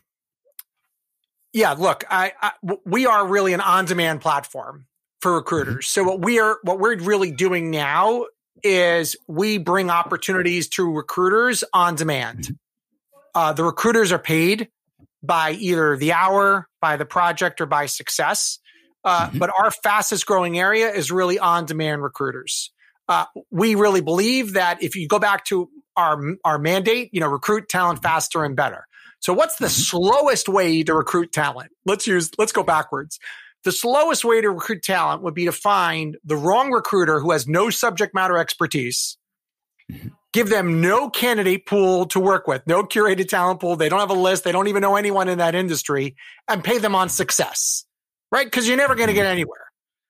yeah. Look, I, I we are really an on-demand platform for recruiters. Mm-hmm. So what we are what we're really doing now is we bring opportunities to recruiters on demand. Uh, the recruiters are paid by either the hour, by the project, or by success. Uh, mm-hmm. But our fastest growing area is really on demand recruiters. Uh, we really believe that if you go back to our, our mandate, you know, recruit talent faster and better. So what's the mm-hmm. slowest way to recruit talent? Let's use, let's go backwards. The slowest way to recruit talent would be to find the wrong recruiter who has no subject matter expertise, mm-hmm. give them no candidate pool to work with, no curated talent pool. They don't have a list. They don't even know anyone in that industry, and pay them on success, right? Because you're never going to get anywhere.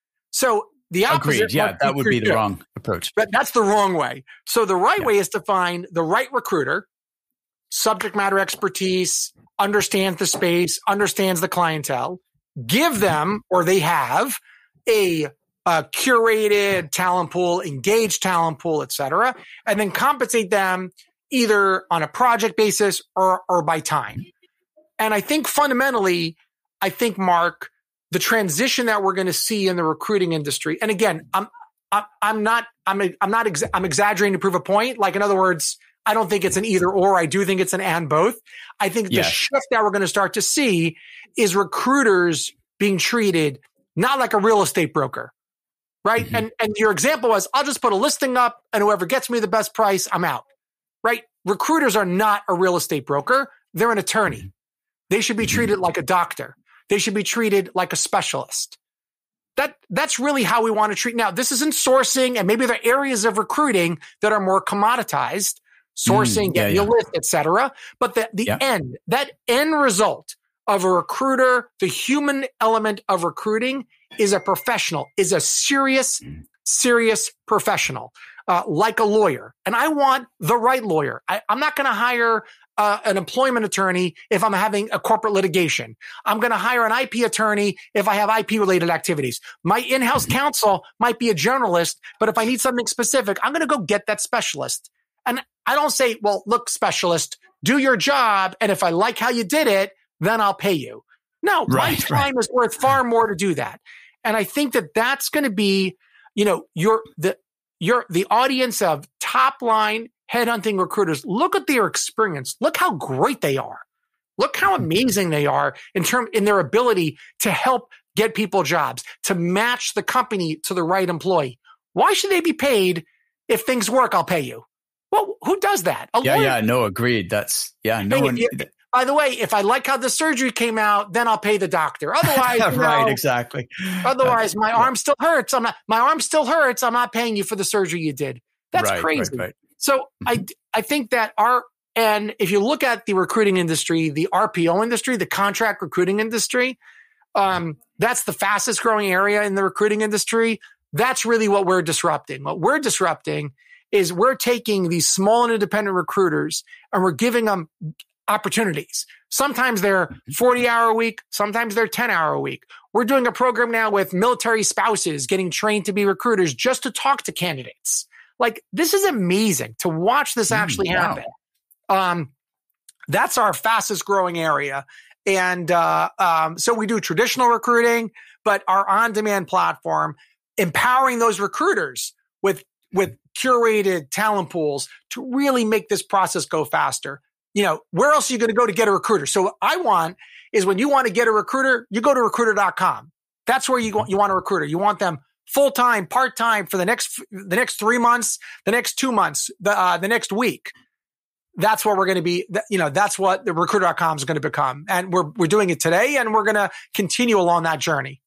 So the opposite. Agreed. Yeah, that would be the wrong approach. But that's the wrong way. So the right yeah. way is to find the right recruiter, subject matter expertise, understands the space, understands the clientele, give them, or they have, a, a curated talent pool, engaged talent pool, et cetera, and then compensate them either on a project basis or, or by time. And I think fundamentally, I think, Mark, the transition that we're going to see in the recruiting industry, and again, I'm, I'm, I'm not, I'm, I'm not, exa- I'm exaggerating to prove a point. Like, in other words, I don't think it's an either or. I do think it's an and both. I think yes. the shift that we're going to start to see is recruiters being treated not like a real estate broker, right? Mm-hmm. And and your example was, I'll just put a listing up and whoever gets me the best price, I'm out, right? Recruiters are not a real estate broker. They're an attorney. Mm-hmm. They should be treated mm-hmm. like a doctor. They should be treated like a specialist. That That's really how we want to treat. Now, this isn't sourcing, and maybe there are areas of recruiting that are more commoditized, sourcing, mm, yeah, getting yeah. a list, et cetera. But the, the yeah. end, that end result of a recruiter, the human element of recruiting, is a professional, is a serious, serious professional, uh, like a lawyer. And I want the right lawyer. I, I'm not going to hire uh, an employment attorney if I'm having a corporate litigation. I'm going to hire an I P attorney if I have I P-related activities. My in-house counsel might be a journalist, but if I need something specific, I'm going to go get that specialist. And I don't say, well, look, specialist, do your job, and if I like how you did it, then I'll pay you. No, right, my time right. is worth far more to do that. And I think that that's going to be, you know, your the your the audience of top line headhunting recruiters. Look at their experience. Look how great they are. Look how amazing they are in term in their ability to help get people jobs, to match the company to the right employee. Why should they be paid if things work? I'll pay you. Well, who does that? A yeah, lawyer. yeah, no, agreed. That's yeah, no hey, one. If, by the way, if I like how the surgery came out, then I'll pay the doctor. Otherwise, right, you know, exactly. Otherwise, my yeah. arm still hurts. I'm not. My arm still hurts. I'm not paying you for the surgery you did. That's right, crazy. Right, right. So mm-hmm. I I think that our and if you look at the recruiting industry, the R P O industry, the contract recruiting industry, um, that's the fastest growing area in the recruiting industry. That's really what we're disrupting. What we're disrupting is we're taking these small and independent recruiters and we're giving them opportunities. Sometimes they're forty hour a week. Sometimes they're ten hour a week. We're doing a program now with military spouses getting trained to be recruiters just to talk to candidates. Like, this is amazing to watch this actually mm, wow. happen. Um, that's our fastest growing area. And uh, um, so we do traditional recruiting, but our on-demand platform, empowering those recruiters with with curated talent pools to really make this process go faster. You know, where else are you going to go to get a recruiter? So what I want is, when you want to get a recruiter, you go to recruiter dot com. That's where you want, you want a recruiter. You want them full-time, part-time for the next, the next three months, the next two months, the, uh, the next week. That's what we're going to be, you know, that's what the recruiter dot com is going to become. And we're, we're doing it today, and we're going to continue along that journey.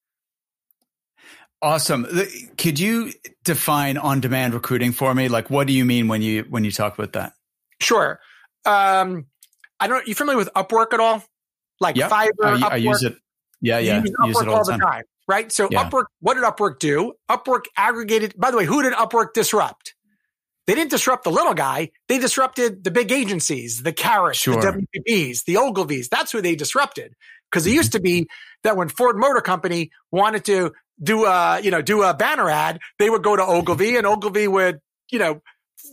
Awesome. Could you define on-demand recruiting for me? Like, what do you mean when you, when you talk about that? Sure. Um, I don't, you familiar with Upwork at all? Like yep. Fiverr, I, Upwork? I use it. Yeah, yeah. You use Upwork use it all, all the time. the time, right? So yeah. Upwork, what did Upwork do? Upwork aggregated, by the way, who did Upwork disrupt? They didn't disrupt the little guy. They disrupted the big agencies, the Carrot, sure. the W P Bs, the Ogilvies. That's who they disrupted. Because it used to be that when Ford Motor Company wanted to do a, you know, do a banner ad, they would go to Ogilvy, and Ogilvy would, you know,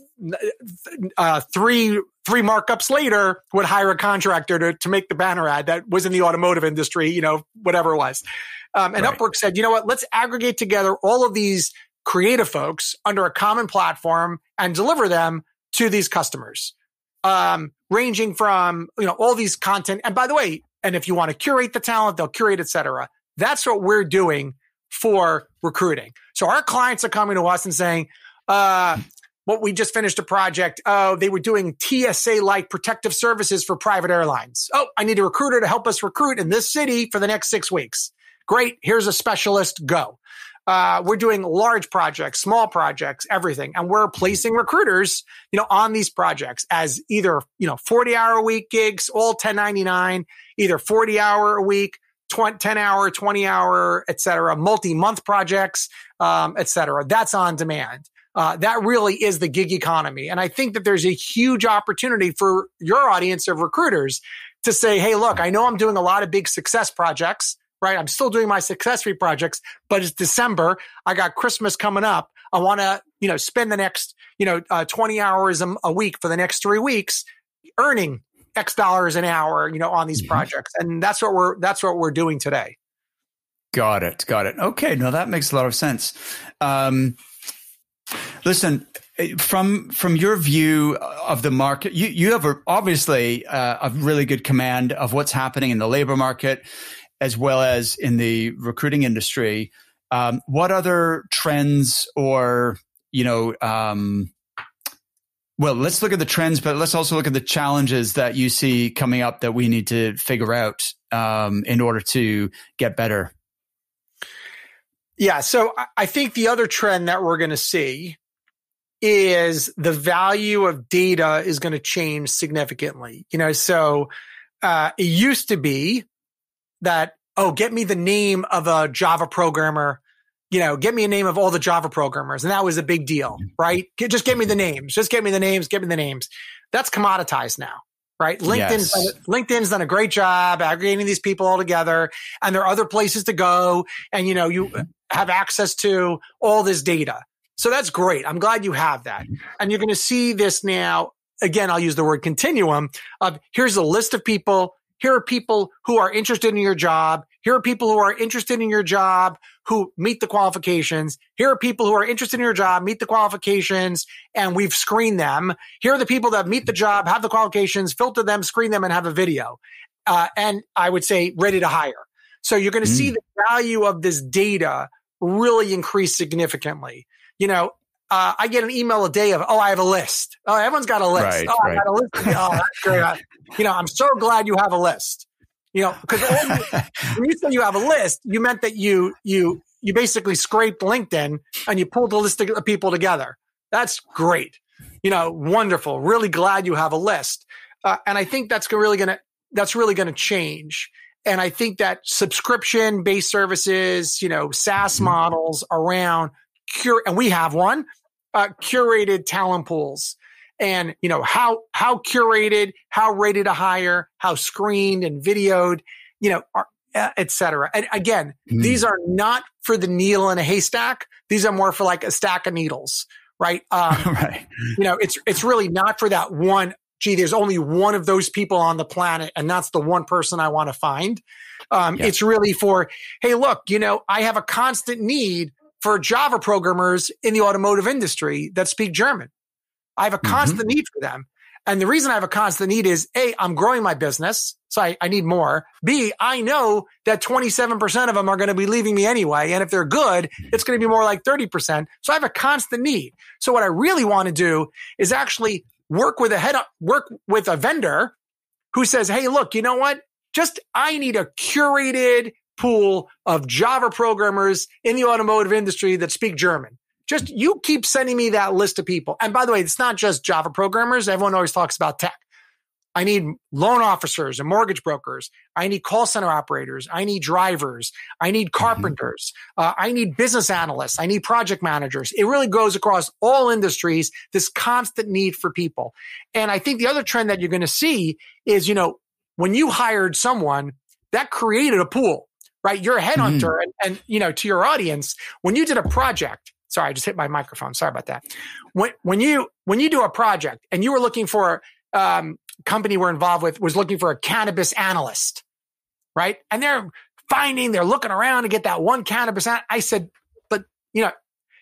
uh, three, three markups later would hire a contractor to, to make the banner ad that was in the automotive industry, you know, whatever it was. Um, and right. Upwork said, you know what, let's aggregate together all of these creative folks under a common platform and deliver them to these customers, um, ranging from, you know, all these content. And by the way, and if you want to curate the talent, they'll curate, et cetera. That's what we're doing for recruiting. So our clients are coming to us and saying, Uh, what we just finished a project. Oh, they were doing T S A-like protective services for private airlines. Oh, I need a recruiter to help us recruit in this city for the next six weeks. Great. Here's a specialist. Go. Uh, we're doing large projects, small projects, everything. And we're placing recruiters, you know, on these projects as either, you know, forty hour a week gigs, all ten ninety-nine, either forty hour a week, ten hour, twenty hour, et cetera, multi-month projects, um, et cetera. That's on demand. Uh, that really is the gig economy. And I think that there's a huge opportunity for your audience of recruiters to say, hey, look, I know I'm doing a lot of big success projects, right? I'm still doing my success fee projects, but it's December. I got Christmas coming up. I want to, you know, spend the next, you know, uh, twenty hours a, a week for the next three weeks earning X dollars an hour, you know, on these mm-hmm. projects. And that's what we're, that's what we're doing today. Got it. Got it. Okay. No, that makes a lot of sense. Um, Listen, from from your view of the market, you, you have a, obviously uh, a really good command of what's happening in the labor market as well as in the recruiting industry. Um, what other trends or, you know, um, well, let's look at the trends, but let's also look at the challenges that you see coming up that we need to figure out um, in order to get better. Yeah. So I think the other trend that we're going to see is the value of data is going to change significantly. You know, so uh, it used to be that, oh, get me the name of a Java programmer, you know, get me a name of all the Java programmers. And that was a big deal, right? Get, just get me the names. Just get me the names. Get me the names. That's commoditized now. Right. LinkedIn's, yes. done, LinkedIn's done a great job aggregating these people all together, and there are other places to go. And, you know, you have access to all this data. So that's great. I'm glad you have that. And you're going to see this now. Again, I'll use the word continuum of here's a list of people. Here are people who are interested in your job. Here are people who are interested in your job who meet the qualifications. Here are people who are interested in your job, meet the qualifications, and we've screened them. Here are the people that meet the job, have the qualifications, filter them, screen them, and have a video. Uh, and I would say ready to hire. So you're going to mm. see the value of this data really increase significantly. You know, uh, I get an email a day of, oh, I have a list. Oh, everyone's got a list. Right, oh, right. I got a list. Oh, that's great. You know, I'm so glad you have a list. You know, because when you say you have a list, you meant that you you you basically scraped LinkedIn and you pulled a list of people together. That's great. You know, wonderful. Really glad you have a list. Uh, and I think that's really gonna that's really gonna change. And I think that subscription-based services, you know, SaaS models around cure, and we have one, uh, curated talent pools. And, you know, how, how curated, how ready to hire, how screened and videoed, you know, are, uh, et cetera. And again, mm. these are not for the needle in a haystack. These are more for like a stack of needles, right? Um, right. You know, it's, it's really not for that one, gee, there's only one of those people on the planet and that's the one person I want to find. Um, yeah. It's really for, hey, look, you know, I have a constant need for Java programmers in the automotive industry that speak German. I have a constant mm-hmm. need for them. And the reason I have a constant need is A, I'm growing my business. So I, I need more. B, I know that twenty-seven percent of them are going to be leaving me anyway. And if they're good, it's going to be more like thirty percent. So I have a constant need. So what I really want to do is actually work with a head up, work with a vendor who says, hey, look, you know what? Just, I need a curated pool of Java programmers in the automotive industry that speak German. Just you keep sending me that list of people. And by the way, it's not just Java programmers. Everyone always talks about tech. I need loan officers and mortgage brokers. I need call center operators. I need drivers. I need carpenters. Mm-hmm. Uh, I need business analysts. I need project managers. It really goes across all industries, this constant need for people. And I think the other trend that you're going to see is, you know, when you hired someone, that created a pool, right? You're a headhunter. Mm-hmm. And, and, you know, to your audience, when you did a project, sorry, I just hit my microphone. Sorry about that. When, when you, when you do a project and you were looking for, um, company we're involved with was looking for a cannabis analyst, right? And they're finding, they're looking around to get that one cannabis. An- I said, but you know,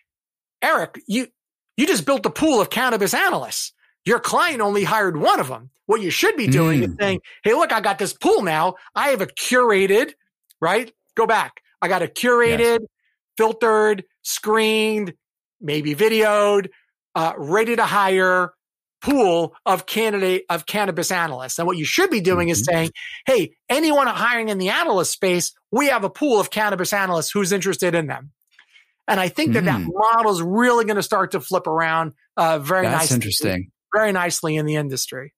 Eric, you, you just built a pool of cannabis analysts. Your client only hired one of them. What you should be doing mm. is saying, hey, look, I got this pool now. I have a curated, right? Go back. I got a curated, yes. filtered, screened, maybe videoed, uh, ready to hire pool of candidate of cannabis analysts. And what you should be doing mm-hmm. is saying, hey, anyone hiring in the analyst space, we have a pool of cannabis analysts who's interested in them. And I think that mm. that model is really going to start to flip around uh, very That's nicely, interesting. very nicely in the industry.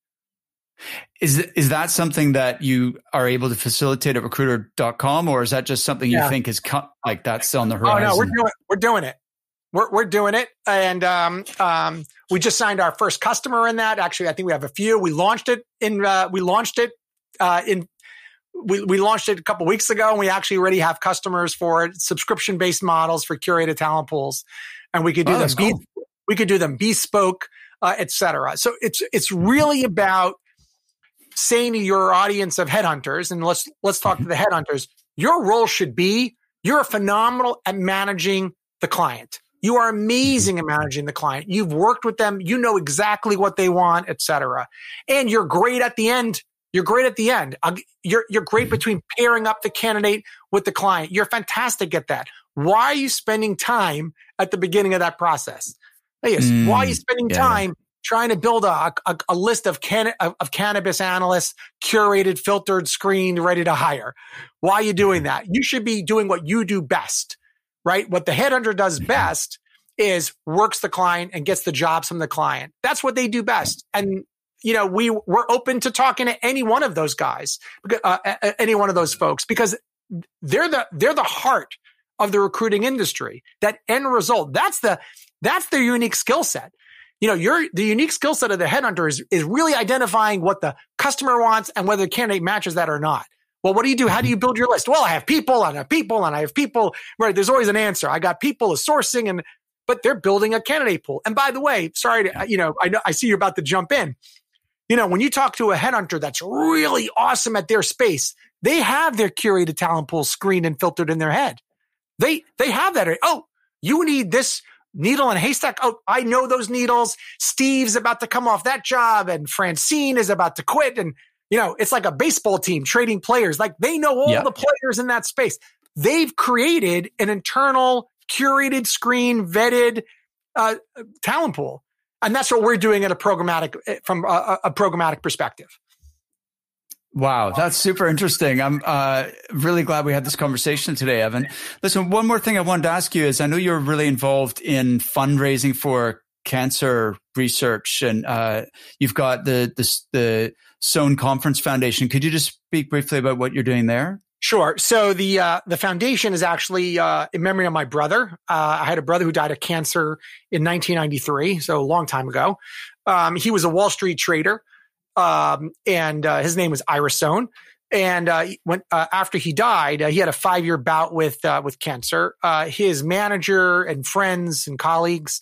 Is is that something that you are able to facilitate at recruiter dot com, or is that just something you yeah. think is co- like that's on the horizon? Oh no, we're doing we're doing it. We're we're doing it, and um, um, we just signed our first customer in that. Actually, I think we have a few. We launched it in uh, we launched it uh, in we we launched it a couple weeks ago, and we actually already have customers for it, subscription based models for curated talent pools, and we could do oh, them. Be, cool. We could do them bespoke, uh, et cetera. So it's it's really about saying to your audience of headhunters, and let's let's talk to the headhunters. Your role should be you're phenomenal at managing the client. You are amazing at managing the client. You've worked with them. You know exactly what they want, et cetera. And you're great at the end. You're great at the end. You're you're great between pairing up the candidate with the client. You're fantastic at that. Why are you spending time at the beginning of that process? Yes. Mm, why are you spending yeah. time trying to build a, a, a list of, can, of, of cannabis analysts, curated, filtered, screened, ready to hire? Why are you doing that? You should be doing what you do best, right? What the headhunter does best is works the client and gets the jobs from the client. That's what they do best. And, you know, we, we're open to talking to any one of those guys, uh, any one of those folks, because they're the, they're the heart of the recruiting industry. That end result, that's the, that's their unique skill set. You know, your the unique skill set of the headhunter is, is really identifying what the customer wants and whether the candidate matches that or not. Well, what do you do? How do you build your list? Well, I have people and I have people and I have people. Right? There's always an answer. I got people as sourcing, and but they're building a candidate pool. And by the way, sorry to, you know, I know I see you're about to jump in. You know, when you talk to a headhunter that's really awesome at their space, they have their curated talent pool screened and filtered in their head. They they have that. Oh, you need this needle and haystack. Oh, I know those needles. Steve's about to come off that job and Francine is about to quit. And, you know, it's like a baseball team trading players. Like they know all yep. the players in that space. They've created an internal, curated, screen, vetted uh, talent pool. And that's what we're doing at a programmatic, from a, a programmatic perspective. Wow, that's super interesting. I'm uh, really glad we had this conversation today, Evan. Listen, one more thing I wanted to ask you is I know you're really involved in fundraising for cancer research, and uh, you've got the, the the Sohn Conference Foundation. Could you just speak briefly about what you're doing there? Sure. So the uh, the foundation is actually uh, in memory of my brother. Uh, I had a brother who died of cancer in nineteen ninety-three, so a long time ago. Um, he was a Wall Street trader. Um, and, uh, his name was Ira Sohn. And, uh, when, uh, after he died, uh, he had a five year bout with, uh, with cancer. Uh, his manager and friends and colleagues,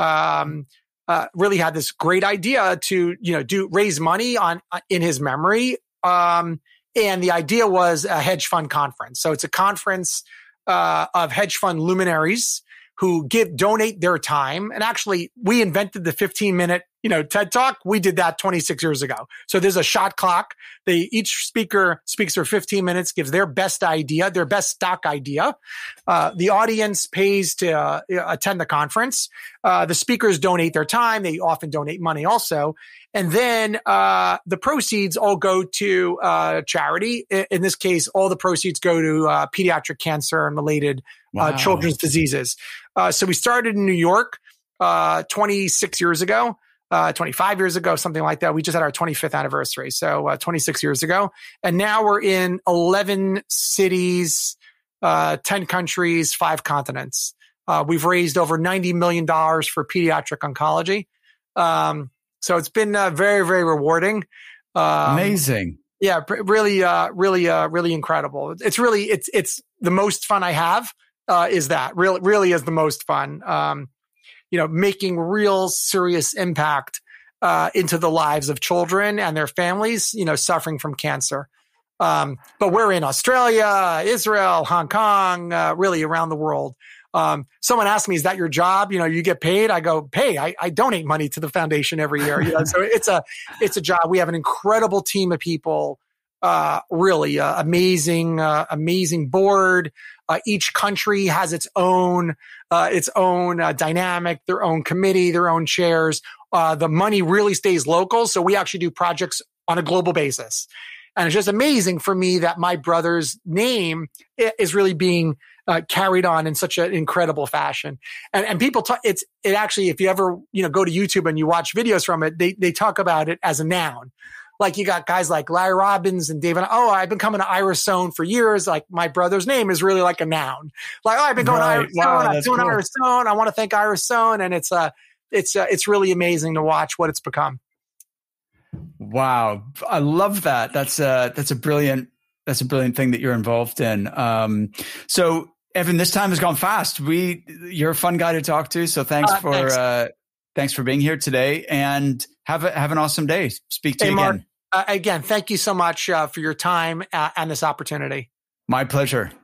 um, uh, really had this great idea to, you know, do, raise money on, uh, in his memory. Um, and the idea was a hedge fund conference. So it's a conference, uh, of hedge fund luminaries who give, donate their time. And actually we invented the fifteen minute, you know, TED Talk. We did that twenty-six years ago. So there's a shot clock. They, each speaker speaks for fifteen minutes, gives their best idea, their best stock idea. Uh, the audience pays to uh, attend the conference. Uh, the speakers donate their time. They often donate money also. And then, uh, the proceeds all go to, uh, charity. In, in this case, all the proceeds go to, uh, pediatric cancer and related, wow. uh, children's diseases. Uh, so we started in New York, uh, twenty-six years ago. Uh, twenty-five years ago, something like that. We just had our twenty-fifth anniversary. So, uh, twenty-six years ago. And now we're in eleven cities, uh, ten countries, five continents. Uh, we've raised over ninety million dollars for pediatric oncology. Um, so it's been, uh, very, very rewarding. Um, Amazing. Yeah, really, uh, really, uh, really incredible. It's really, it's, it's the most fun I have, uh, is that really, really is the most fun. Um, you know, making real serious impact, uh, into the lives of children and their families, you know, suffering from cancer. Um, but we're in Australia, Israel, Hong Kong, uh, really around the world. Um, someone asked me, is that your job? You know, you get paid? I go, pay. I, I donate money to the foundation every year. You know, so it's a, it's a job. We have an incredible team of people, uh, really uh, amazing, uh, amazing board. Uh, each country has its own, uh, its own uh, dynamic, their own committee, their own chairs. Uh, the money really stays local. So we actually do projects on a global basis. And it's just amazing for me that my brother's name is really being uh, carried on in such an incredible fashion. And, and people talk, it's, it actually, if you ever, you know, go to YouTube and you watch videos from it, they, they talk about it as a noun. Like you got guys like Larry Robbins and David. Oh, I've been coming to Irisone for years. Like my brother's name is really like a noun. Like, oh, I've been going right. to Irisone. Wow, I'm doing cool. Irisone. I want to thank Irisone. And it's, uh, it's, uh, it's really amazing to watch what it's become. Wow. I love that. That's a, that's a brilliant, that's a brilliant thing that you're involved in. Um, so Evan, this time has gone fast. We, you're a fun guy to talk to. So thanks uh, for, thanks. uh, thanks for being here today, and have a, have an awesome day. Speak to hey, you Mark, again. Uh, again, thank you so much uh, for your time uh, and this opportunity. My pleasure.